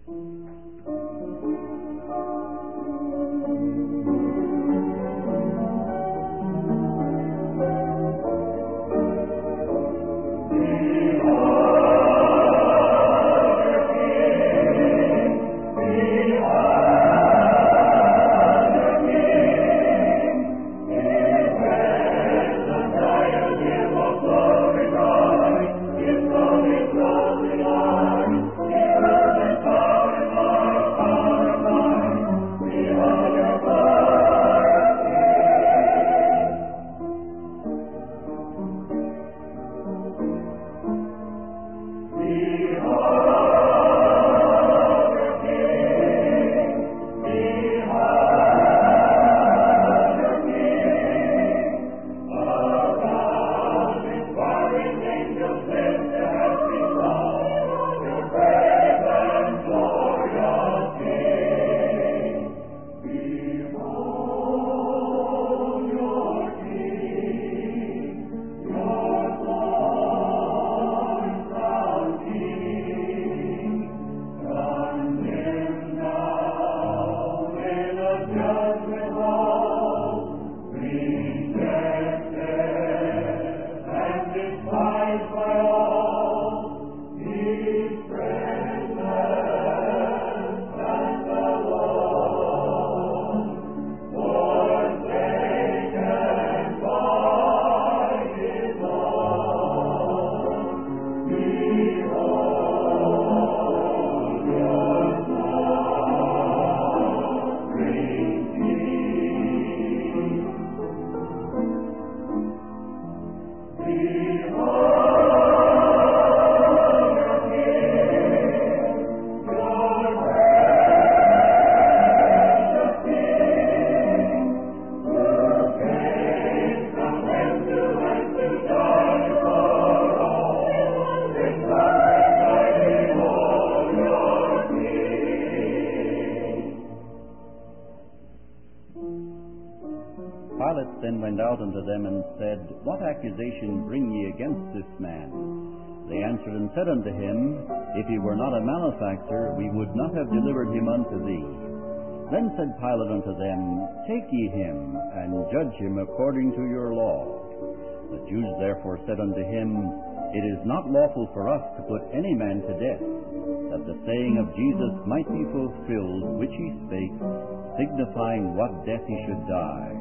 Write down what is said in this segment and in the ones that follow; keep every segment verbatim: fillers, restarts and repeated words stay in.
Pilate then went out unto them and said, What accusation bring ye against this man? They answered and said unto him, If he were not a malefactor, we would not have delivered him unto thee. Then said Pilate unto them, Take ye him, and judge him according to your law. The Jews therefore said unto him, It is not lawful for us to put any man to death, that the saying of Jesus might be fulfilled, which he spake, signifying what death he should die.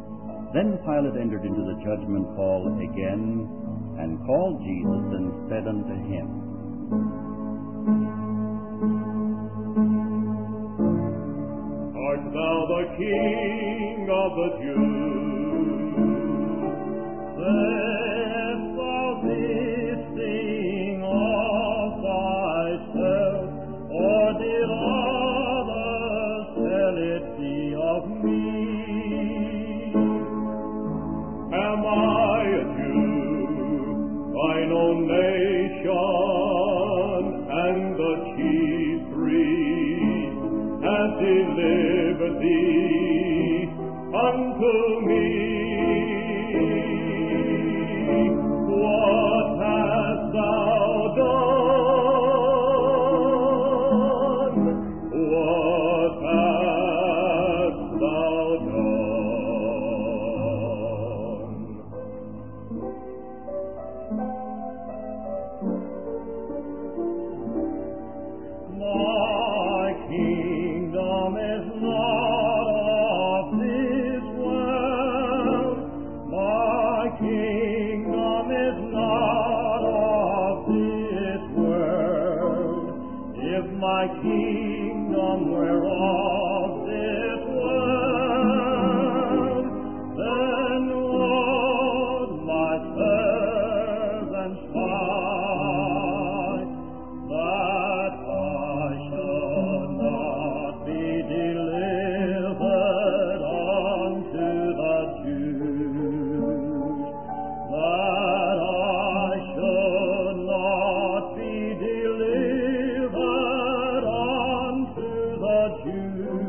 Then Pilate entered into the judgment hall again, and called Jesus, and said unto him, Art thou the King of the Jews? Sayest thou this thing of thyself, or did others tell it thee of me? Am I a Jew, thine own nation, and the chief priest has delivered thee unto me? What hast thou done? What hast thou done? My kingdom is not of this world. My kingdom is not of this world. If my kingdom were of this world, then would my servants fight, that I should not be delivered unto the Jews, that I should not be delivered unto the Jews.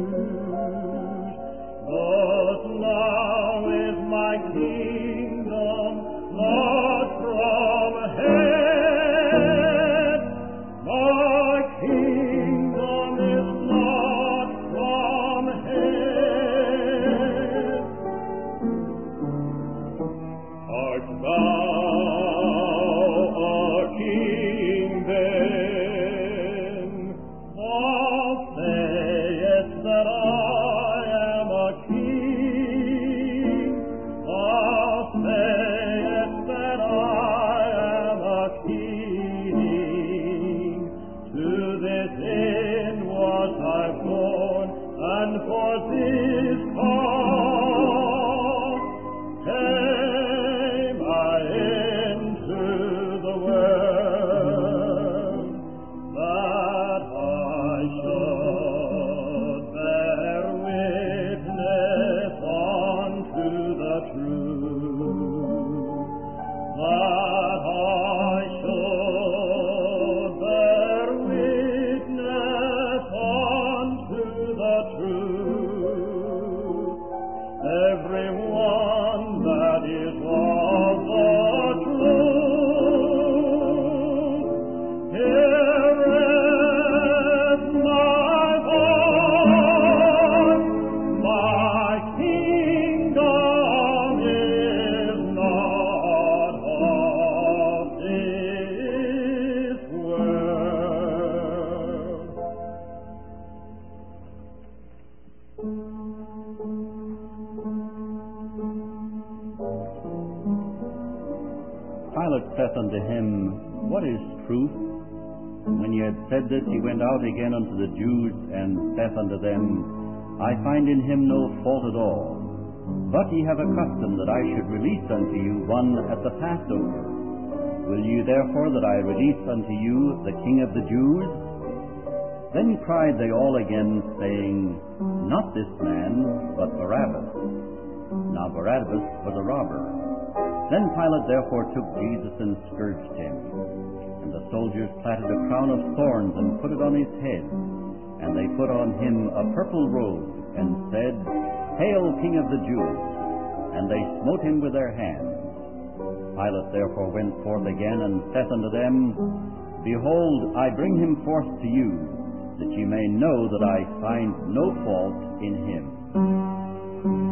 saith unto him, What is truth? When he had said this, he went out again unto the Jews, and saith unto them, I find in him no fault at all. But ye have a custom that I should release unto you one at the Passover. Will ye therefore that I release unto you the King of the Jews? Then cried they all again, saying, Not this man, but Barabbas. Now Barabbas was a robber. Then Pilate therefore took Jesus and scourged him. And the soldiers platted a crown of thorns and put it on his head. And they put on him a purple robe, and said, Hail, King of the Jews! And they smote him with their hands. Pilate therefore went forth again, and saith unto them, Behold, I bring him forth to you, that ye may know that I find no fault in him.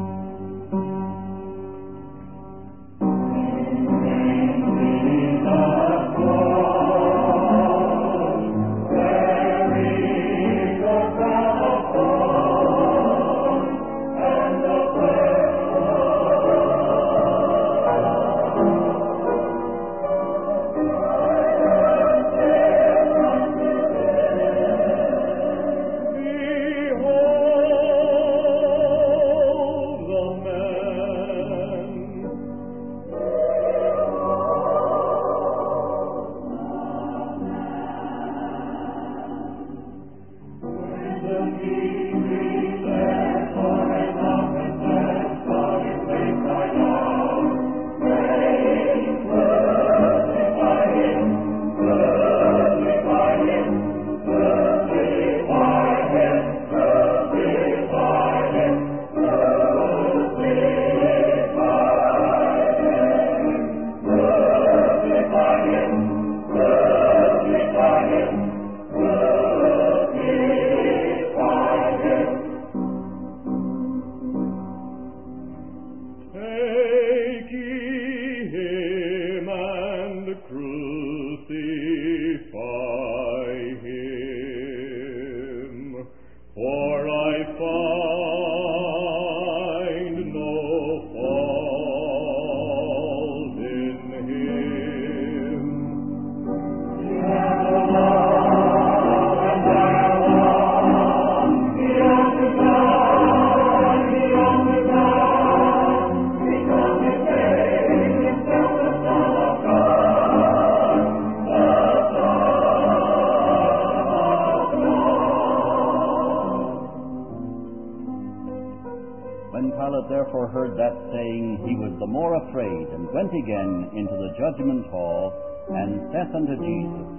Therefore heard that saying, he was the more afraid, and went again into the judgment hall, and saith unto Jesus,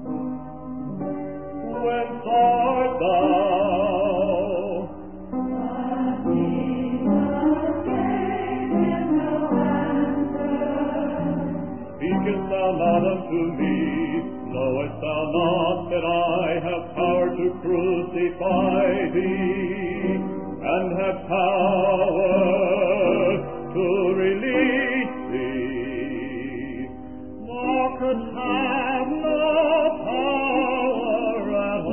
Whence art thou? Speakest thou not unto me? Knowest thou not that I have power to crucify thee? And have power to release thee. Thou couldst have no power at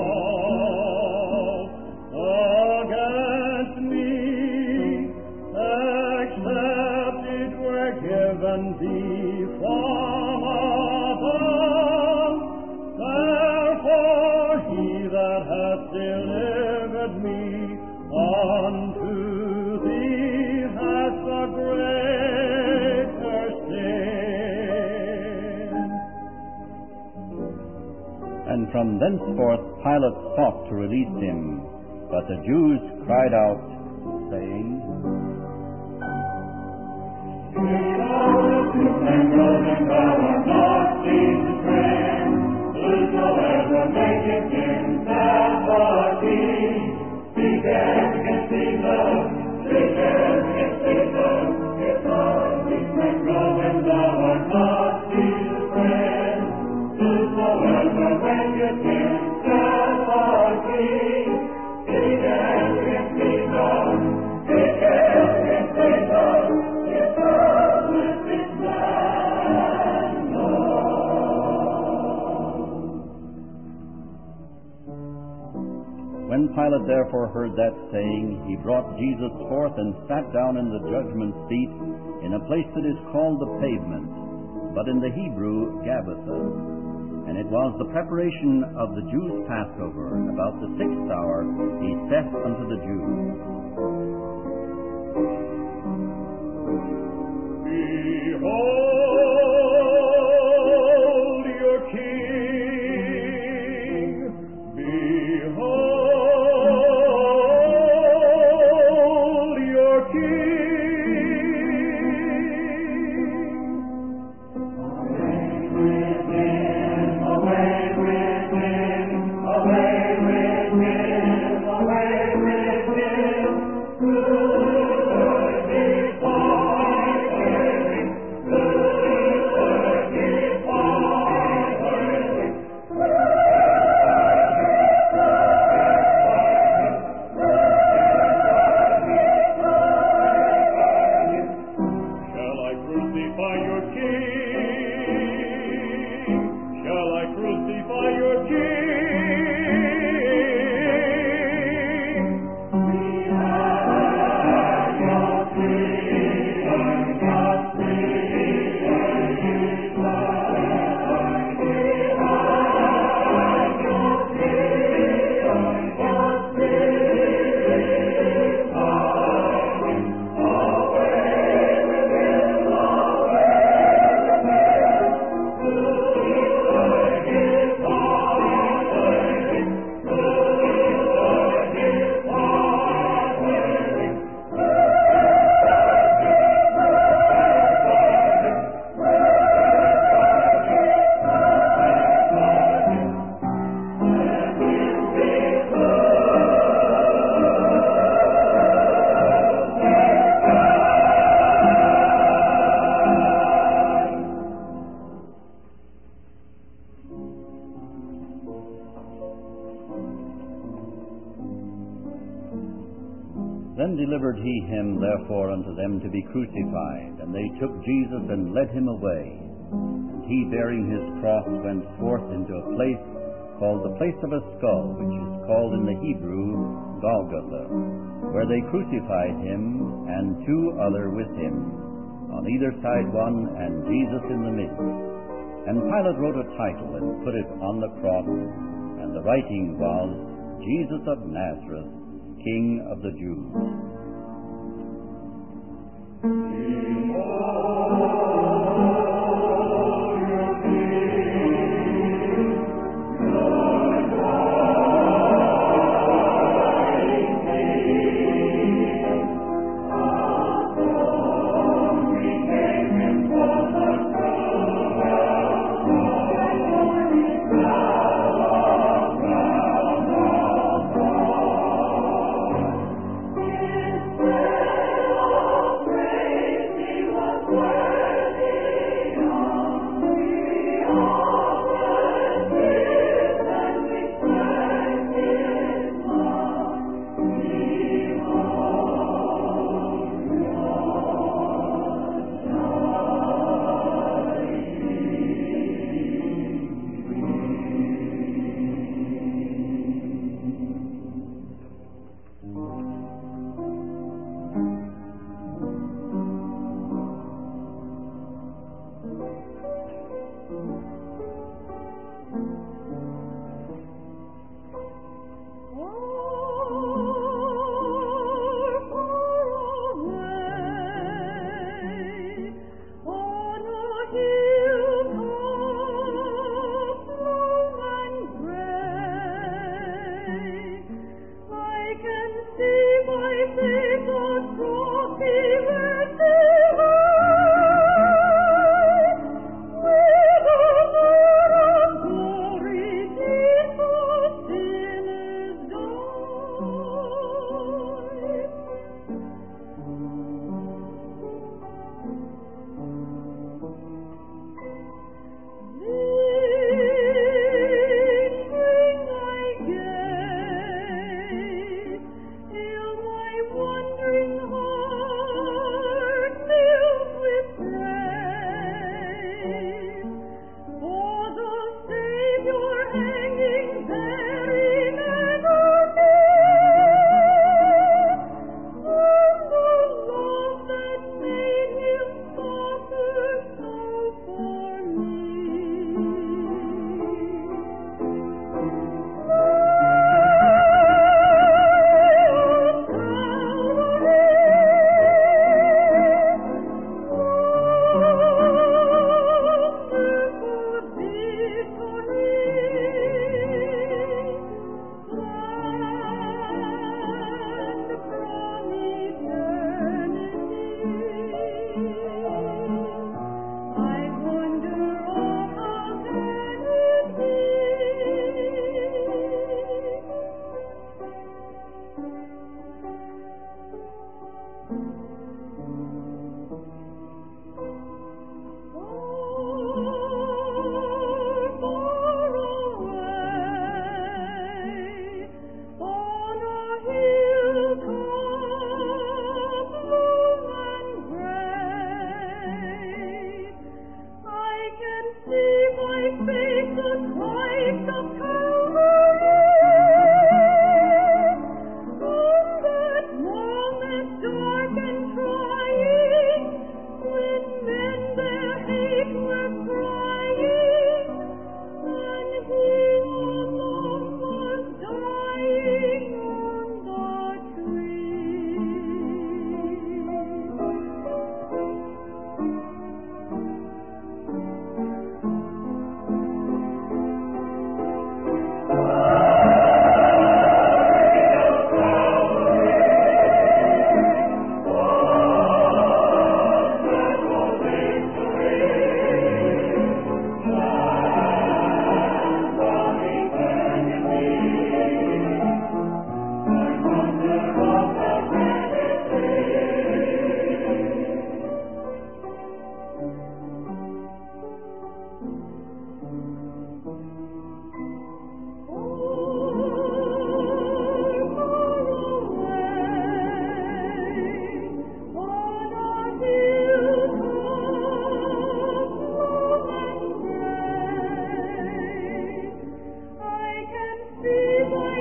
all against me, except it were given thee from above. Therefore he that hath delivered me unto thee hath the greater sin. And from thenceforth Pilate sought to release him, but the Jews cried out, saying, Whosoever maketh himself a king, speaketh against Jesus, speaketh against Jesus. If thou be sprinkled and thou art not Jesus' friend, whosoever maketh himself a king, speaketh against Jesus, speaketh against Jesus. If thou with this man know. When Pilate therefore heard that saying, he brought Jesus forth and sat down in the judgment seat in a place that is called the Pavement, but in the Hebrew, Gabbatha. And it was the preparation of the Jews' Passover. About the sixth hour he saith unto the Jews, Behold your King! Behold your King! Then delivered he him therefore unto them to be crucified. And they took Jesus and led him away. And he, bearing his cross, went forth into a place called the place of a skull, which is called in the Hebrew Golgotha, where they crucified him, and two other with him, on either side one, and Jesus in the midst. And Pilate wrote a title, and put it on the cross, and the writing was, Jesus of Nazareth, King of the Jews. Where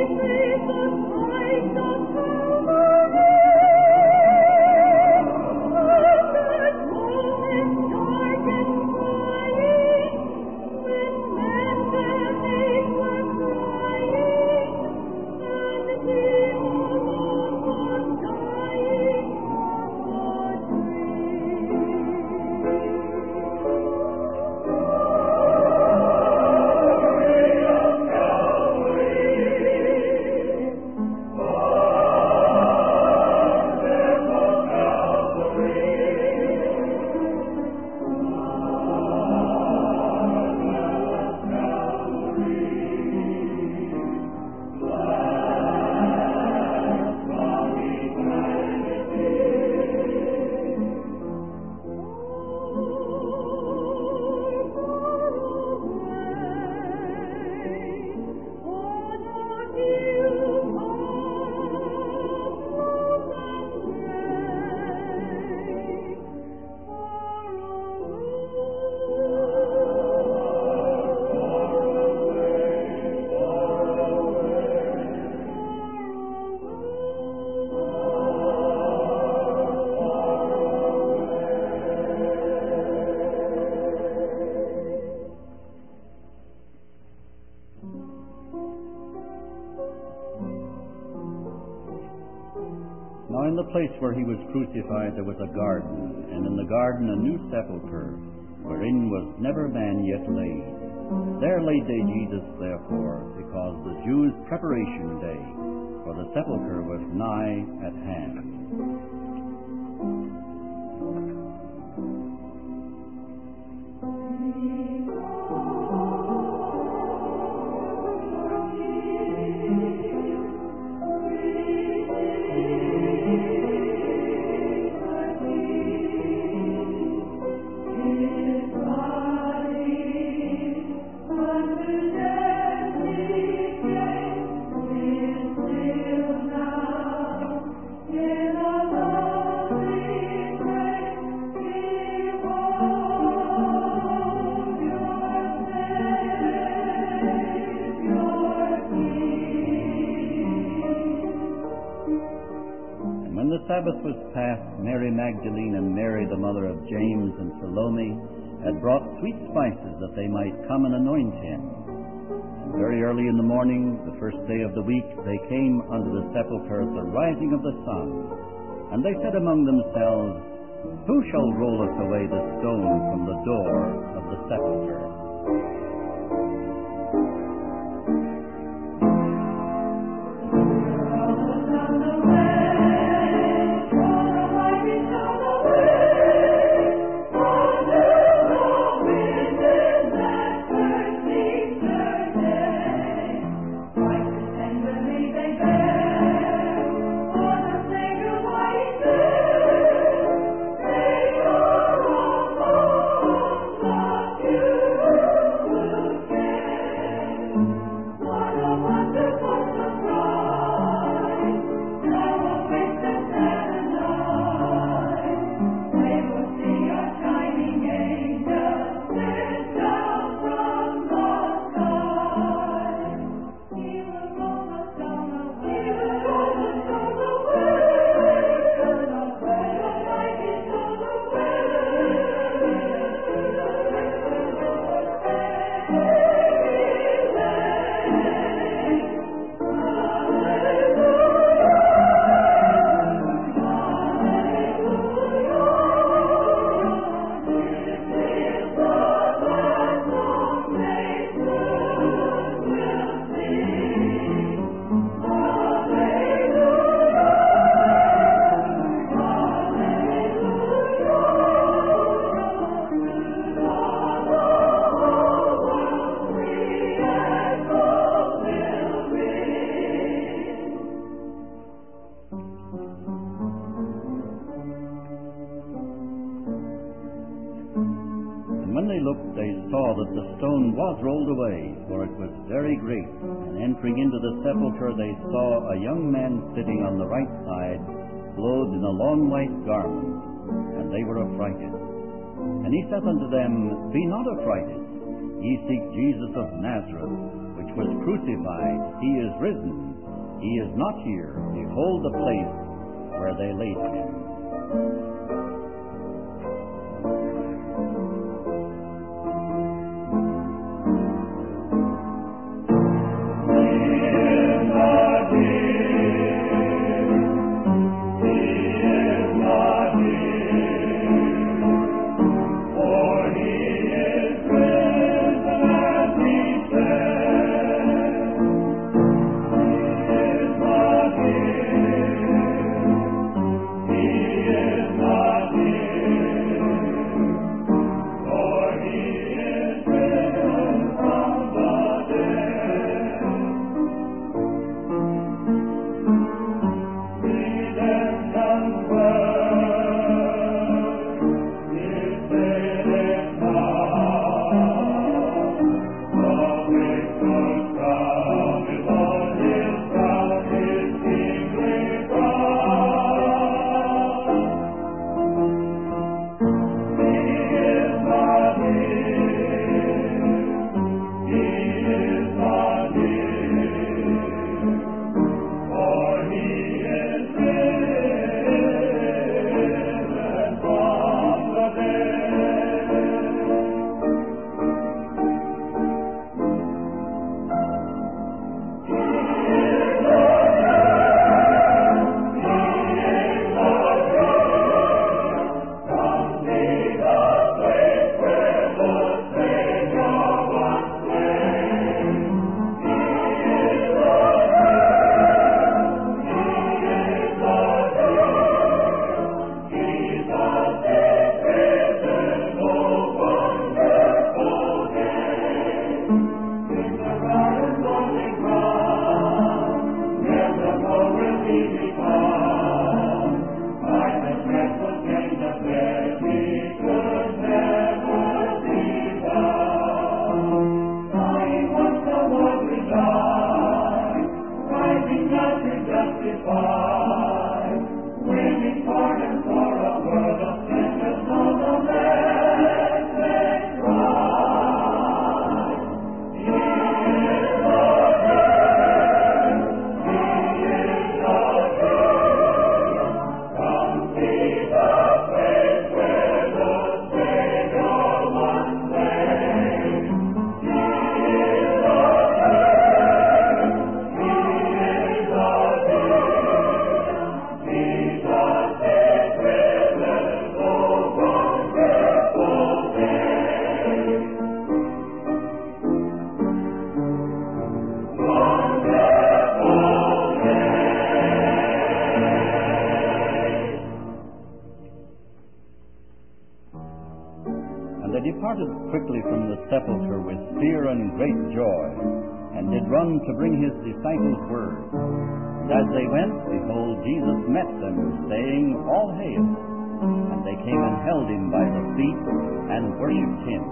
Now in the place where he was crucified there was a garden, and in the garden a new sepulchre, wherein was never man yet laid. There laid they Jesus, therefore, because the Jews' preparation day, for the sepulchre was nigh at hand. Sabbath was past, Mary Magdalene and Mary, the mother of James and Salome, had brought sweet spices that they might come and anoint him. And very early in the morning, the first day of the week, they came unto the sepulchre at the rising of the sun. And they said among themselves, Who shall roll us away the stone from the door of the sepulchre? When they looked, they saw that the stone was rolled away, for it was very great. And entering into the sepulchre, they saw a young man sitting on the right side, clothed in a long white garment, and they were affrighted. And he said unto them, Be not affrighted. Ye seek Jesus of Nazareth, which was crucified. He is risen. He is not here. Behold the place where they laid him. Departed quickly from the sepulchre with fear and great joy, and did run to bring his disciples word. And as they went, behold, Jesus met them, saying, All hail! And they came and held him by the feet, and worshipped him.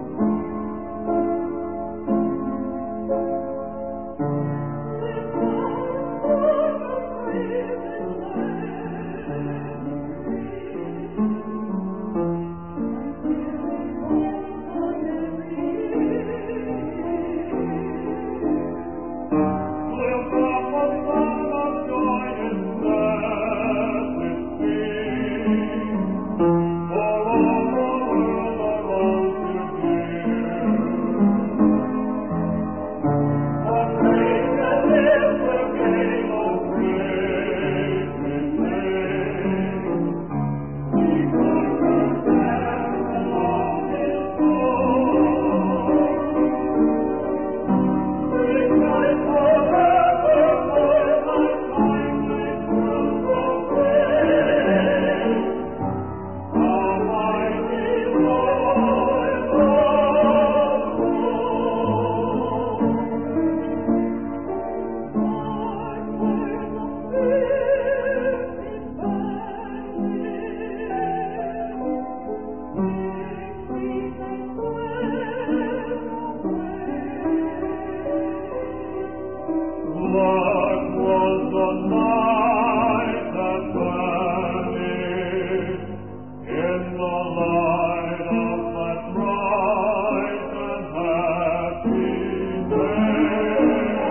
Thank you.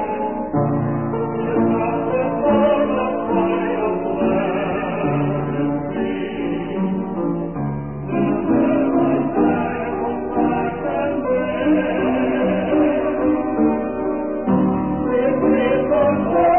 from